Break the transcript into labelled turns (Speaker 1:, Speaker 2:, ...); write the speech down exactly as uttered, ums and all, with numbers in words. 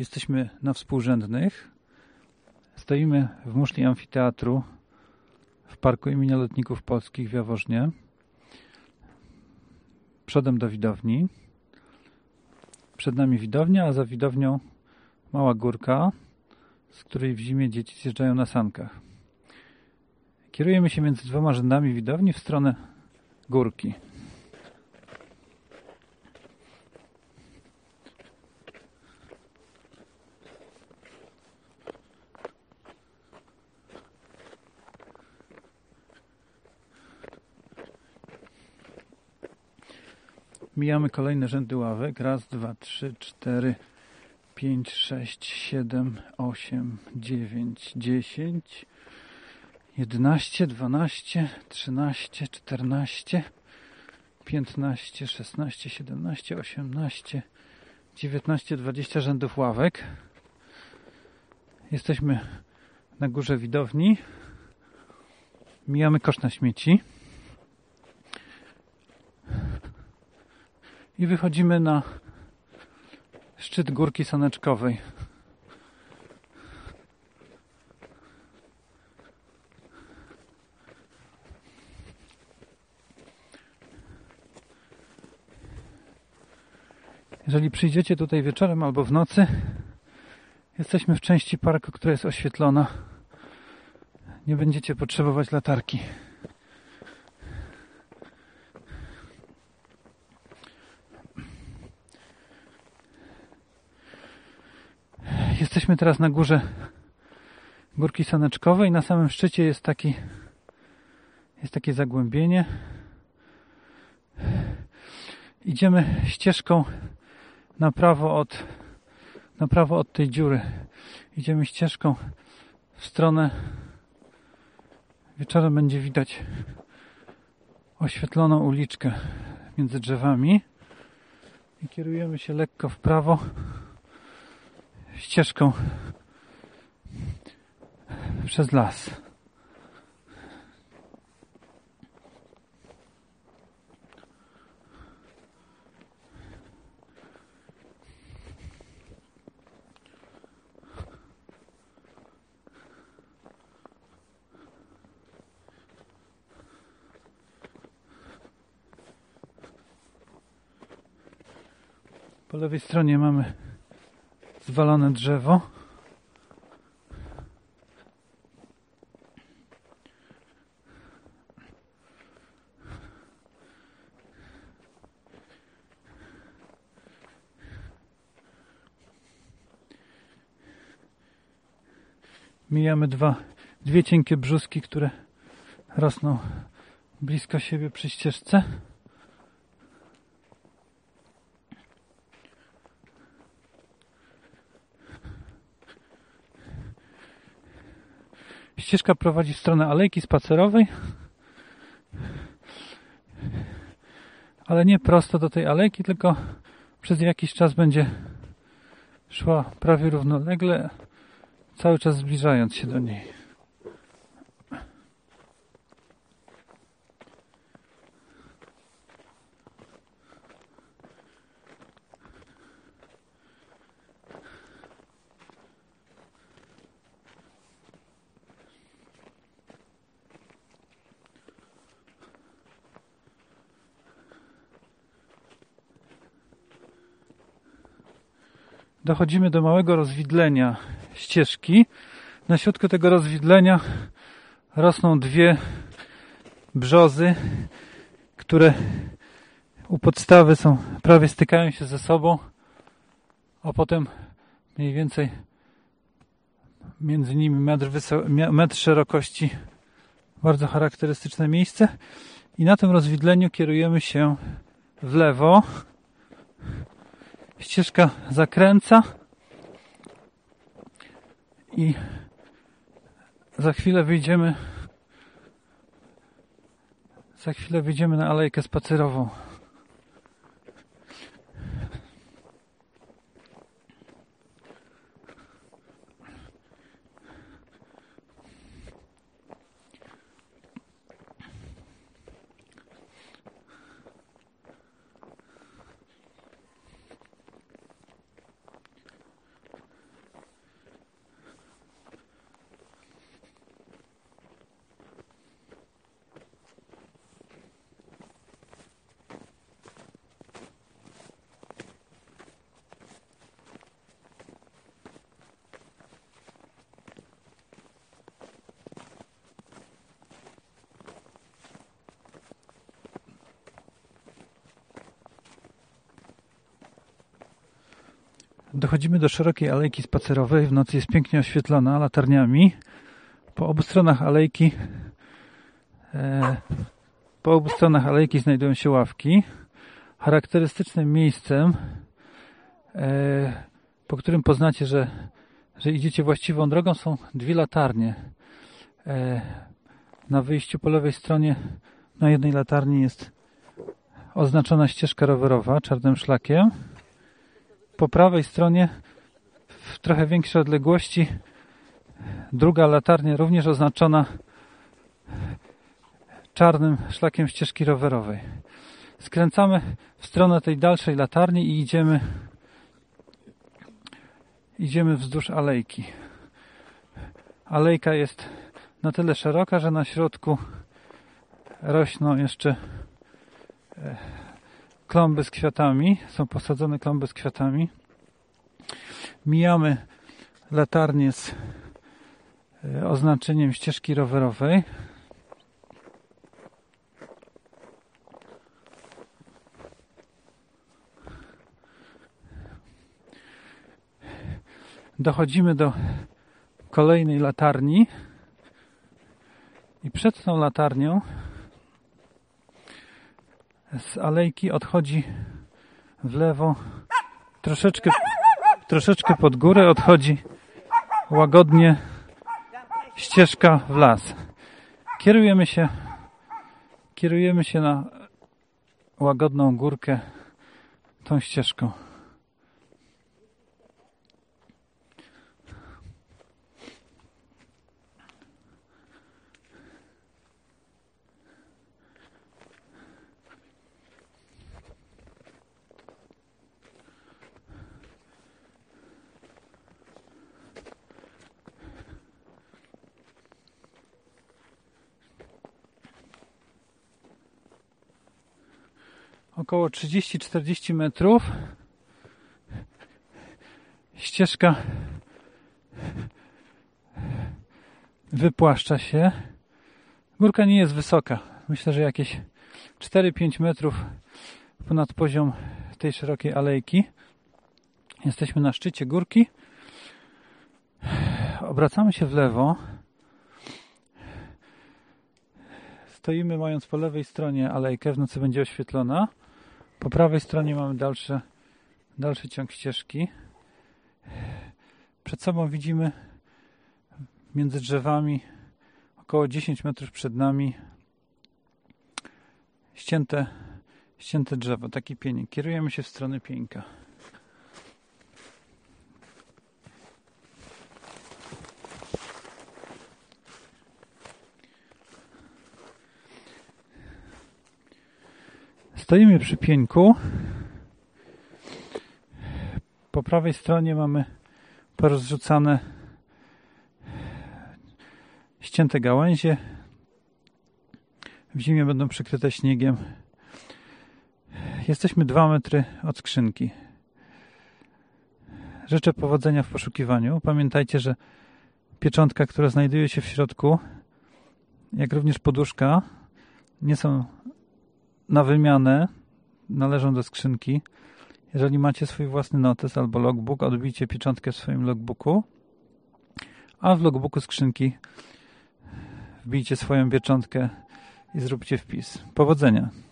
Speaker 1: Jesteśmy na Współrzędnych. Stoimy w muszli amfiteatru w Parku imienia Lotników Polskich w Jaworznie. Przodem do widowni. Przed nami widownia, a za widownią mała górka, z której w zimie dzieci zjeżdżają na sankach. Kierujemy się między dwoma rzędami widowni w stronę górki. Mijamy kolejne rzędy ławek. Raz, dwa, trzy, cztery, pięć, sześć, siedem, osiem, dziewięć, dziesięć, jedenaście, dwanaście, trzynaście, czternaście, piętnaście, szesnaście, siedemnaście, osiemnaście, dziewiętnaście, dwadzieścia rzędów ławek. Jesteśmy na górze widowni. Mijamy kosz na śmieci. I wychodzimy na szczyt Górki Saneczkowej. Jeżeli przyjdziecie tutaj wieczorem albo w nocy, jesteśmy w części parku, która jest oświetlona. Nie będziecie potrzebować latarki. Jesteśmy teraz na górze Górki Saneczkowej. Na samym szczycie jest taki jest takie zagłębienie. Idziemy ścieżką na prawo od na prawo od tej dziury. Idziemy ścieżką w stronę. Wieczorem będzie widać oświetloną uliczkę między drzewami. I kierujemy się lekko w prawo ścieżką przez las. Po lewej stronie mamy zwalone drzewo. Mijamy dwa, dwie cienkie brzuski, które rosną blisko siebie przy ścieżce. Ścieżka prowadzi w stronę alejki spacerowej, ale nie prosto do tej alejki, tylko przez jakiś czas będzie szła prawie równolegle, cały czas zbliżając się do niej. Dochodzimy do małego rozwidlenia ścieżki. Na środku tego rozwidlenia rosną dwie brzozy, które u podstawy są, prawie stykają się ze sobą, a potem mniej więcej między nimi metr, wyso- metr szerokości. Bardzo charakterystyczne miejsce. I na tym rozwidleniu kierujemy się w lewo. Ścieżka zakręca i za chwilę wyjdziemy za chwilę wyjdziemy na alejkę spacerową. Dochodzimy do szerokiej alejki spacerowej. W nocy jest pięknie oświetlona latarniami. Po obu stronach alejki e, po obu stronach alejki znajdują się ławki. Charakterystycznym miejscem, e, po którym poznacie, że, że idziecie właściwą drogą, są dwie latarnie. E, na wyjściu po lewej stronie na jednej latarni jest oznaczona ścieżka rowerowa czarnym szlakiem. Po prawej stronie, w trochę większej odległości, druga latarnia również oznaczona czarnym szlakiem ścieżki rowerowej. Skręcamy w stronę tej dalszej latarni i idziemy idziemy wzdłuż alejki. Alejka jest na tyle szeroka, że na środku rośną jeszcze klomby z kwiatami. Są posadzone klomby z kwiatami. Mijamy latarnię z oznaczeniem ścieżki rowerowej. Dochodzimy do kolejnej latarni i przed tą latarnią z alejki odchodzi w lewo, troszeczkę, troszeczkę pod górę odchodzi łagodnie ścieżka w las. Kierujemy się, kierujemy się na łagodną górkę tą ścieżką. Około trzydzieści czterdzieści metrów. Ścieżka wypłaszcza się. Górka nie jest wysoka. Myślę, że jakieś cztery pięć metrów ponad poziom tej szerokiej alejki. Jesteśmy na szczycie górki. Obracamy się w lewo. Stoimy mając po lewej stronie alejkę, w nocy będzie oświetlona. Po prawej stronie mamy dalszy, dalszy ciąg ścieżki. Przed sobą widzimy między drzewami około dziesięć metrów przed nami ścięte, ścięte drzewo, taki pienik. Kierujemy się w stronę pieńka. Stoimy przy pieńku. Po prawej stronie mamy porozrzucane ścięte gałęzie. W zimie będą przykryte śniegiem. Jesteśmy dwa metry od skrzynki. Życzę powodzenia w poszukiwaniu. Pamiętajcie, że pieczątka, która znajduje się w środku, jak również poduszka, nie są na wymianę, należą do skrzynki. Jeżeli macie swój własny notes albo logbook, odbijcie pieczątkę w swoim logbooku, a w logbooku skrzynki wbijcie swoją pieczątkę i zróbcie wpis. Powodzenia!